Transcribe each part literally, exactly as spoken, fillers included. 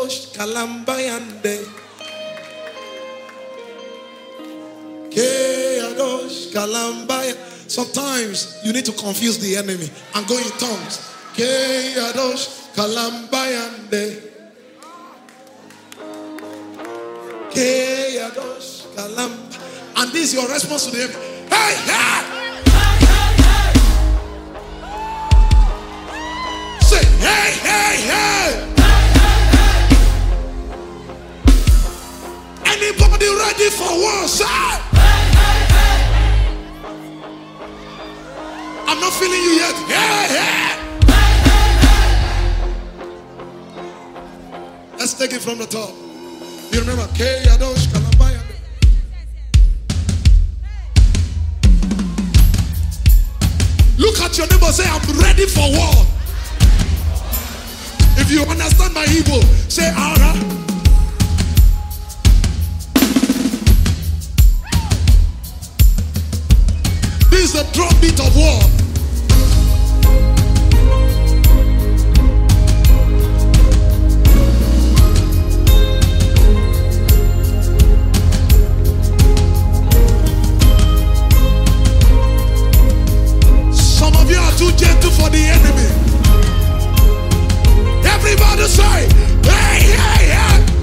Keyadosh Kalambayande. Keyadosh Kalambaya. Sometimes you need to confuse the enemy and go in tongues. Keyadosh Kalambayande. Keyadosh Kalam. And this is your response to the enemy. Hey, hey! Say, hey, hey, hey! Anybody ready for war, sir? I'm not feeling you yet. Hey, hey! Let's take it from the top. You remember Keyadosh Kalambaya? Look at your neighbor, say, I'm ready for war. If you understand my Igbo, say, Ara. This is the drumbeat of war. Some of you are too gentle for the enemy. Everybody say, hey, hey, hey.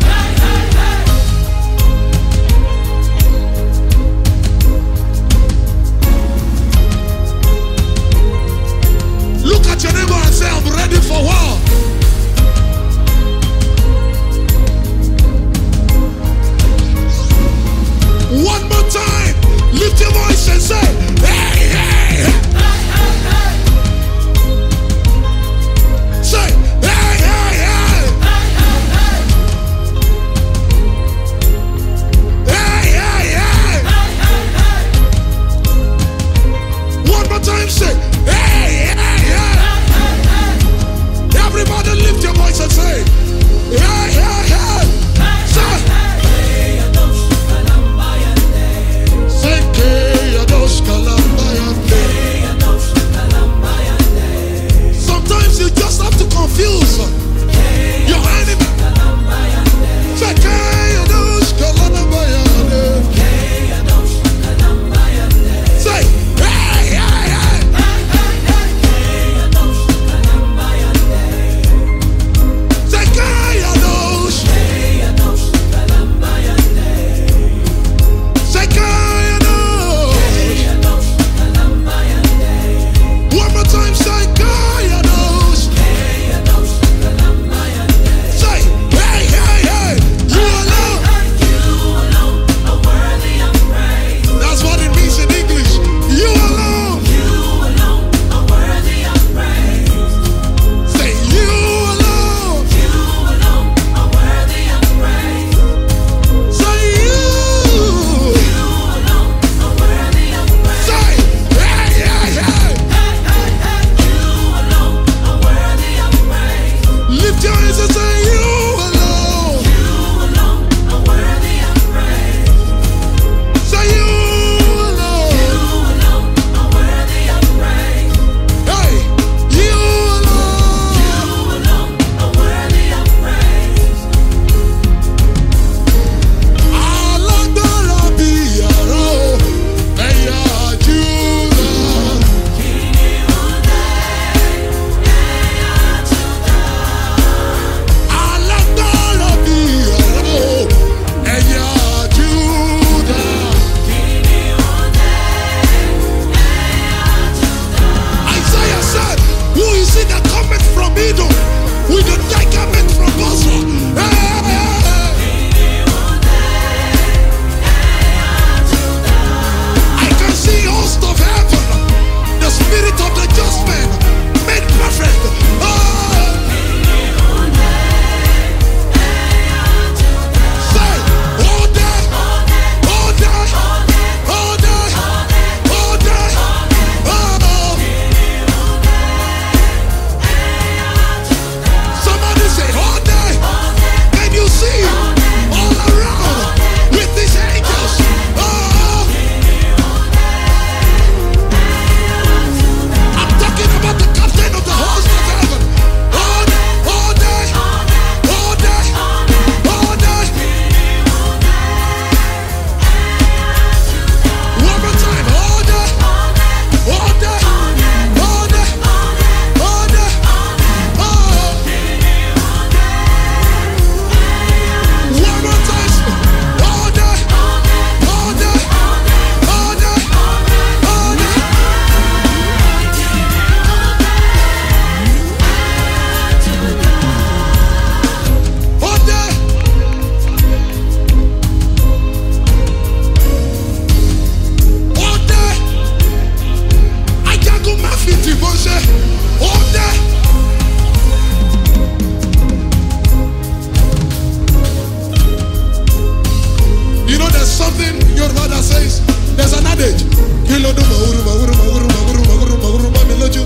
that says, there's an adage. Kilodu mauru mauru mauru mauru mauru mauru mamiloju.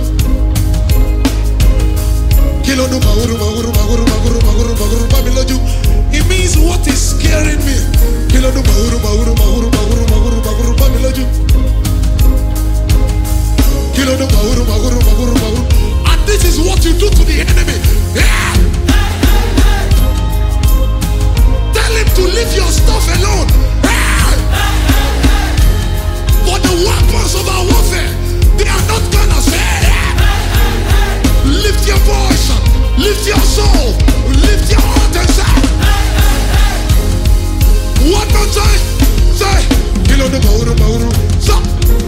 Kilodu mauru mauru mauru mauru mauru mauru mamiloju. It means what is scaring me. Kilodu mauru mauru mauru mauru mauru mauru mamiloju. Kilodu mauru mauru mauru mauru. And this is what you do to the enemy. Yeah. Tell him to leave your stuff alone. For the weapons of our warfare, they are not gonna say. Lift your voice, lift your soul, lift your heart and say. One more time, say. Kilo the mauru mauru. Stop.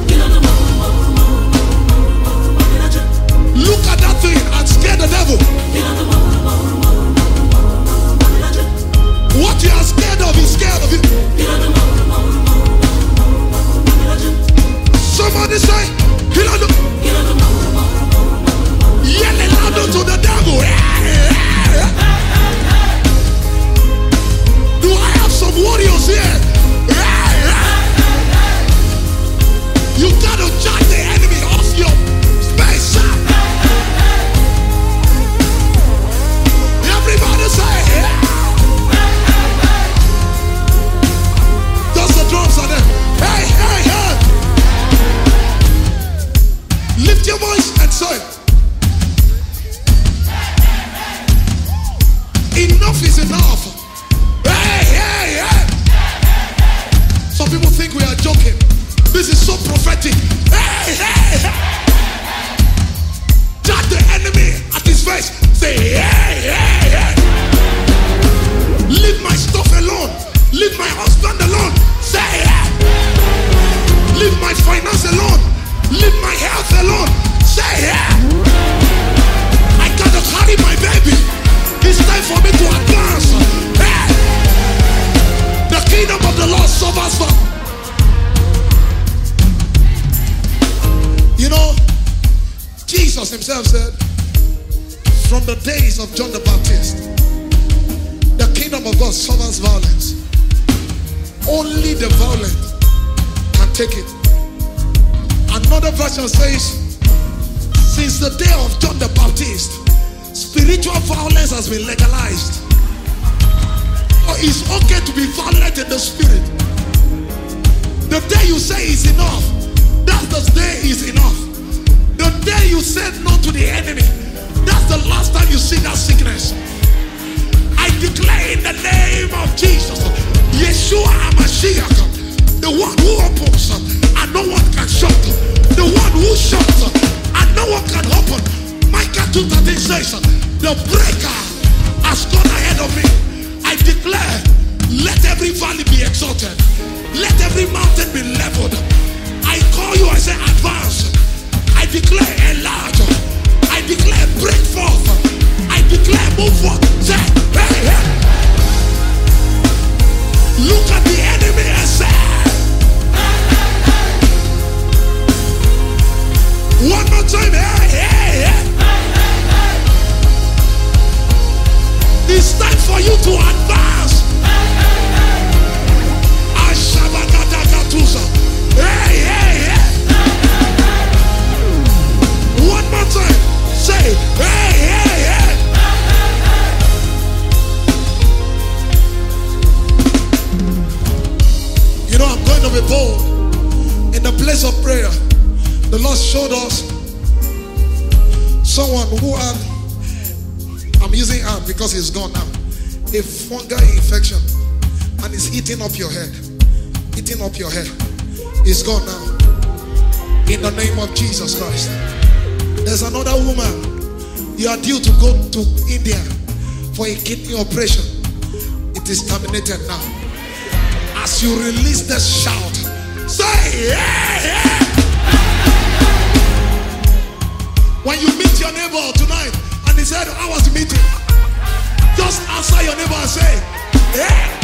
Look at that thing and scare the devil. What you are scared of is scared of it. Somebody say, Kilado. Yell it loud to the devil. Do I have some warriors here? You gotta charge the enemy off your space. Everybody say, just the drums are there. Hey, hey, hey. Lift your voice and say, enough is enough. Hey, hey, hey. Some people think we are joking. This is so prophetic. Hey, hey, hey. Judge the enemy at his face. Say, hey, hey, hey. Leave my stuff alone. Leave my husband alone. Say, hey. Leave my finance alone. Leave my health alone. Say, yeah. I gotta carry my baby. It's time for me to advance. Hey. The kingdom of the Lord suffers for. You know, Jesus himself said, from the days of John the Baptist, the kingdom of God suffers violence. Only the violent can take it. Another version says, since the day of John the Baptist, spiritual violence has been legalized. Oh, it's okay to be violent in the spirit. The day you say it's enough, that's the day is enough. The day you said no to the enemy, that's the last time you see that sickness. I declare in the name of Jesus, Yeshua HaMashiach, the one who opens and no one can shut, the one who shuts and no one can open. Micah two thirteen says, the breaker has gone ahead of me. I declare, let every valley be exalted, let every mountain be leveled. I call you, I say advance. I declare enlarge. I declare break forth. I declare move forth. Say, hey, hey. Look at the enemy and say, one more time, hey, hey, hey. It's time for you to advance. Ashabakatagatusa. Hey, hey, hey. One more time, say, hey, hey, hey. You know, I'm going to be bold. In the place of prayer, the Lord showed us someone who had, I'm using hand because he's gone now, a fungal infection, and it's eating up your head. Eating up your head. It's gone now. In the name of Jesus Christ. There's another woman. You are due to go to India for a kidney operation. It is terminated now. As you release the shout, say yeah, yeah. When you meet your neighbor tonight and he said, how was the meeting? Just answer your neighbor and say, yeah.